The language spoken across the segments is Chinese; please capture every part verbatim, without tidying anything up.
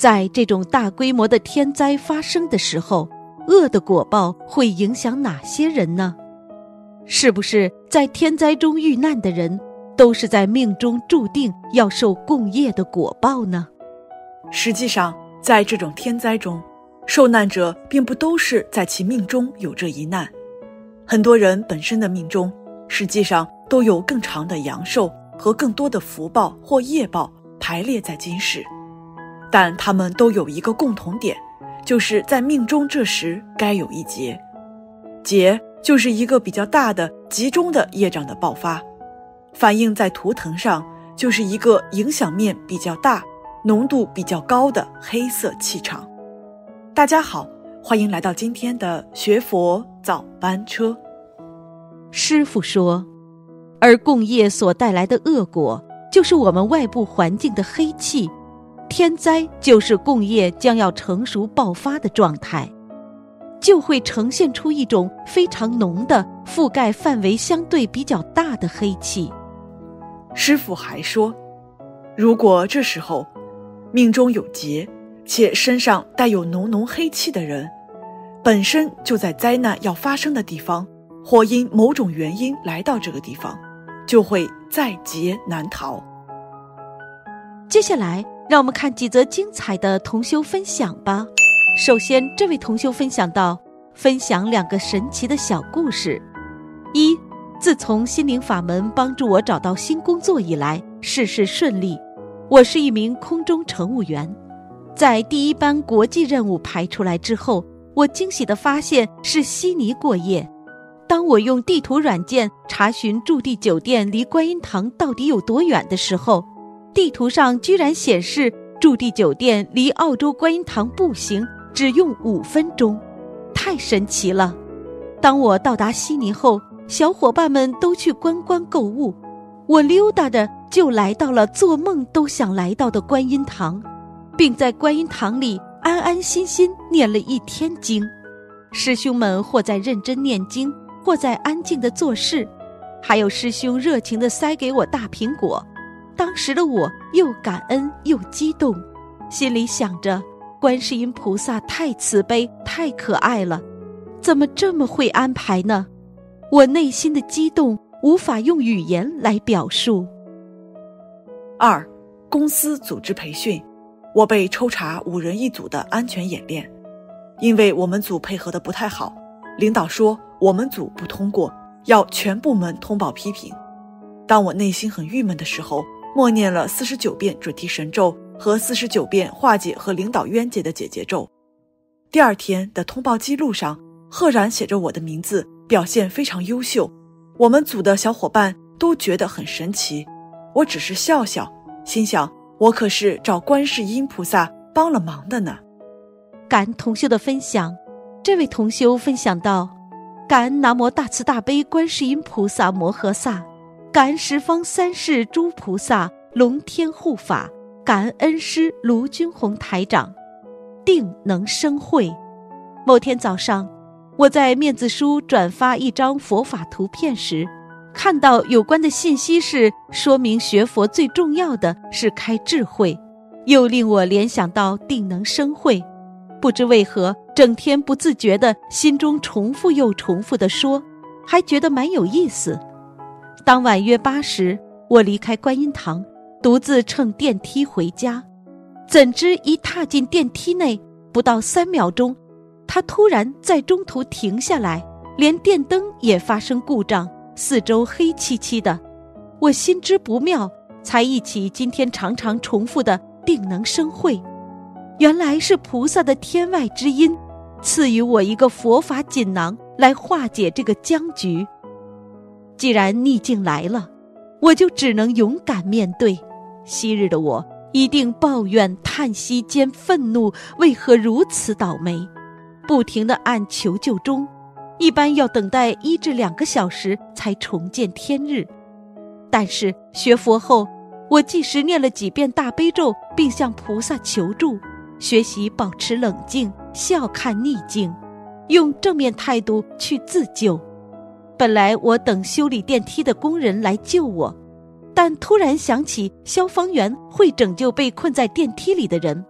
在这种大规模的天灾发生的时候，恶的果报会影响哪些人呢？是不是在天灾中遇难的人，都是在命中注定要受共业的果报呢？ 实际上，在这种天灾中，受难者并不都是在其命中有这一难，很多人本身的命中实际上都有更长的阳寿和更多的福报或业报排列在今世，但他们都有一个共同点，就是在命中这时该有一劫。劫就是一个比较大的集中的业障的爆发，反映在图腾上就是一个影响面比较大、浓度比较高的黑色气场。大家好，欢迎来到今天的学佛早班车。 师父说，而共业所带来的恶果，就是我们外部环境的黑气，天灾就是共业将要成熟爆发的状态，就会呈现出一种非常浓的、覆盖范围相对比较大的黑气。 师父还说，如果这时候命中有劫，且身上带有浓浓黑气的人，本身就在灾难要发生的地方，或因某种原因来到这个地方，就会在劫难逃。 接下来让我们看几则精彩的同修分享吧。首先，这位同修分享到，分享两个神奇的小故事。一，自从心灵法门帮助我找到新工作以来，事事顺利。我是一名空中乘务员，在第一班国际任务排出来之后，我惊喜地发现是悉尼过夜。当我用地图软件查询驻地酒店离观音堂到底有多远的时候，地图上居然显示驻地酒店离澳洲观音堂步行只用五分钟，太神奇了。当我到达悉尼后，小伙伴们都去观光购物，我溜达着就来到了做梦都想来到的观音堂，并在观音堂里安安心心念了一天经。师兄们或在认真念经，或在安静地做事，还有师兄热情地塞给我大苹果。当时的我又感恩又激动，心里想着，观世音菩萨太慈悲太可爱了，怎么这么会安排呢？我内心的激动无法用语言来表述。 二，公司组织培训，我被抽查五人一组的安全演练，因为我们组配合的不太好，领导说我们组不通过，要全部门通报批评。当我内心很郁闷的时候，默念了四十九遍准提神咒和四十九遍化解和领导冤结的解结咒。第二天的通报记录上赫然写着我的名字，表现非常优秀。我们组的小伙伴都觉得很神奇，我只是笑笑，心想我可是找观世音菩萨帮了忙的呢。 感恩同修的分享。这位同修分享到，感恩南无大慈大悲观世音菩萨摩诃萨，感恩十方三世诸菩萨龙天护法，感恩恩师卢军宏台长，定能生慧。某天早上，我在面子书转发一张佛法图片时，看到有关的信息是说明学佛最重要的是开智慧，又令我联想到定能生慧。不知为何，整天不自觉地心中重复又重复地说，还觉得蛮有意思。当晚约八时，我离开观音堂，独自乘电梯回家。怎知一踏进电梯内，不到三秒钟，它突然在中途停下来，连电灯也发生故障，四周黑漆漆的。我心知不妙，才忆起今天常常重复的定能生慧，原来是菩萨的天外之音，赐予我一个佛法锦囊来化解这个僵局。既然逆境来了，我就只能勇敢面对。昔日的我一定抱怨叹息兼愤怒，为何如此倒霉，不停地按求救中，一般要等待一至两个小时才重见天日。但是学佛后，我即时念了几遍大悲咒，并向菩萨求助，学习保持冷静，笑看逆境，用正面态度去自救。本来我等修理电梯的工人来救我，但突然想起消防员会拯救被困在电梯里的人，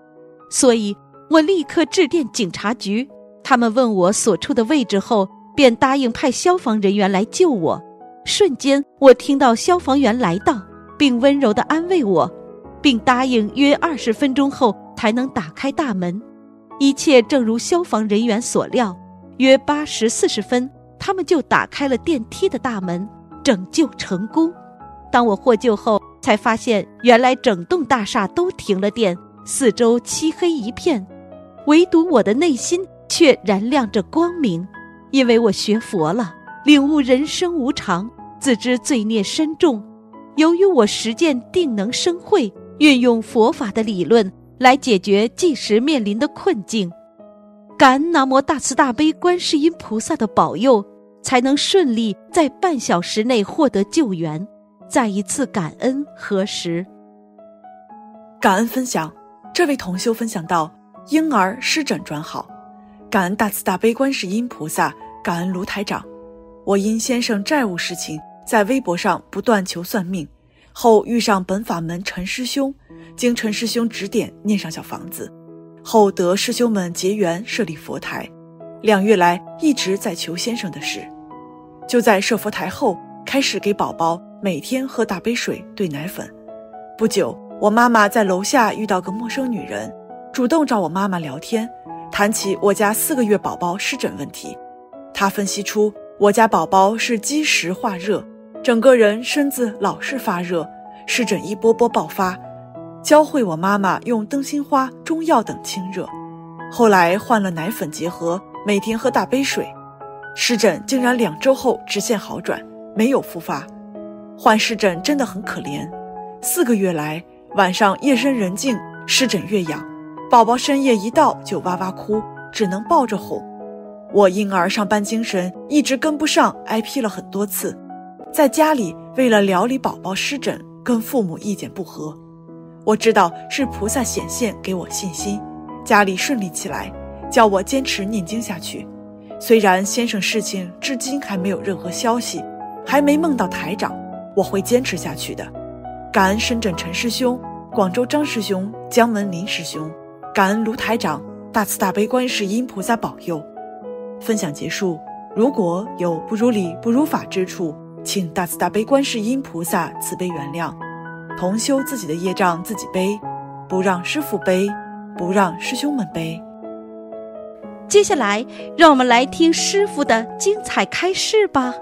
所以我立刻致电警察局，他们问我所处的位置后，便答应派消防人员来救我。瞬间我听到消防员来到，并温柔地安慰我，并答应约二十分钟后才能打开大门。一切正如消防人员所料，约八时四十分，他们就打开了电梯的大门，拯救成功。当我获救后，才发现原来整栋大厦都停了电，四周漆黑一片，唯独我的内心却燃亮着光明，因为我学佛了，领悟人生无常，自知罪孽深重。由于我实践定能生慧，运用佛法的理论来解决即时面临的困境，感恩南无大慈大悲观世音菩萨的保佑，才能顺利在半小时内获得救援。再一次感恩核实。 感恩分享，这位同修分享到，婴儿湿疹转好，感恩大慈大悲观世音菩萨，感恩卢台长。我因先生债务事情在微博上不断求算命，后遇上本法门陈师兄，经陈师兄指点念上小房子，后得师兄们结缘设立佛台，两月来一直在求先生的事。就在设佛台后，开始给宝宝每天喝大杯水兑奶粉。不久，我妈妈在楼下遇到个陌生女人，主动找我妈妈聊天，谈起我家四个月宝宝湿疹问题。她分析出我家宝宝是积食化热，整个人身子老是发热，湿疹一波波爆发，教会我妈妈用灯芯花、中药等清热。后来换了奶粉结合，每天喝大杯水，湿疹竟然两周后直线好转，没有复发。患湿疹真的很可怜，四个月来，晚上夜深人静，湿疹越痒，宝宝深夜一到就哇哇哭，只能抱着哄。我婴儿上班精神一直跟不上，挨批了很多次。在家里为了调理宝宝湿疹，跟父母意见不合。我知道是菩萨显现给我信心，家里顺利起来，叫我坚持念经下去。虽然先生事情至今还没有任何消息，还没梦到台长，我会坚持下去的。感恩深圳陈师兄、广州张师兄、江门林师兄，感恩卢台长、大慈大悲观世音菩萨保佑。分享结束，如果有不如理不如法之处，请大慈大悲观世音菩萨慈悲原谅。同修自己的业障自己背，不让师父背，不让师兄们背。 接下来让我们来听师父的精彩开示吧。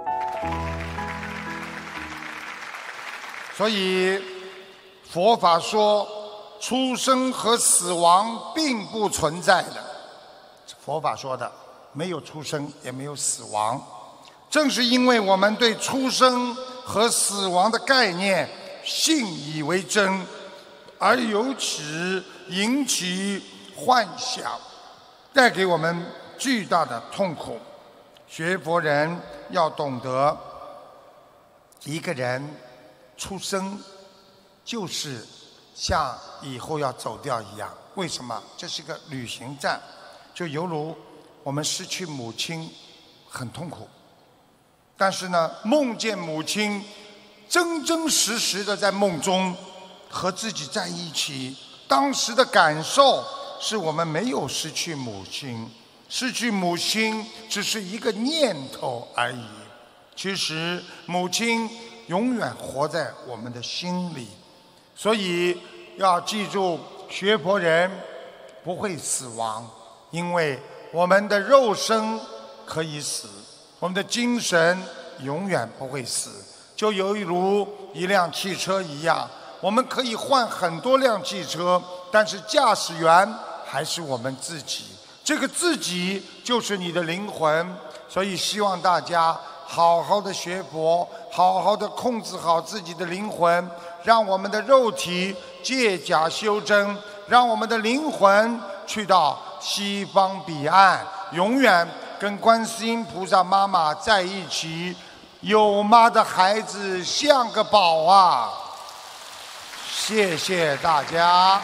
所以佛法说出生和死亡并不存在的，佛法说的没有出生也没有死亡。正是因为我们对出生和死亡的概念信以为真，而由此引起幻想，带给我们巨大的痛苦。学佛人要懂得，一个人出生就是像以后要走掉一样。为什么？这是个旅行站，就犹如我们失去母亲很痛苦，但是呢，梦见母亲真真实实的在梦中和自己在一起，当时的感受是我们没有失去母亲，失去母亲只是一个念头而已。其实母亲永远活在我们的心里，所以要记住，学佛人不会死亡，因为我们的肉身可以死，我们的精神永远不会死。就犹如一辆汽车一样，我们可以换很多辆汽车，但是驾驶员还是我们自己，这个自己就是你的灵魂。所以希望大家好好的学佛，好好的控制好自己的灵魂，让我们的肉体借假修真，让我们的灵魂去到西方彼岸，永远跟观世音菩萨妈妈在一起。有妈的孩子像个宝啊！谢谢大家。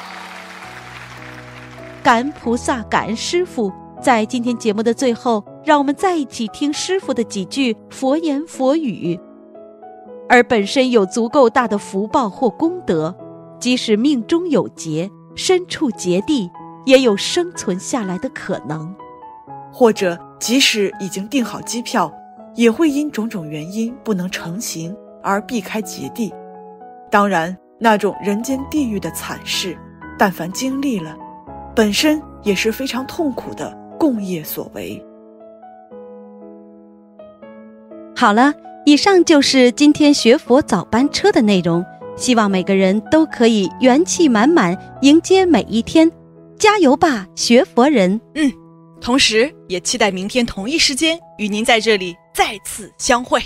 感恩菩萨，感恩师父。在今天节目的最后，让我们再一起听师父的几句佛言佛语。而本身有足够大的福报或功德，即使命中有劫，身处劫地， 也有生存下来的可能。 或者即使已经订好机票，也会因种种原因不能成行而避开极地。当然，那种人间地狱的惨事，但凡经历了，本身也是非常痛苦的共业所为。 好了，以上就是今天学佛早班车的内容，希望每个人都可以元气满满迎接每一天，加油吧，学佛人！ 嗯，同时也期待明天同一时间与您在这里再次相会。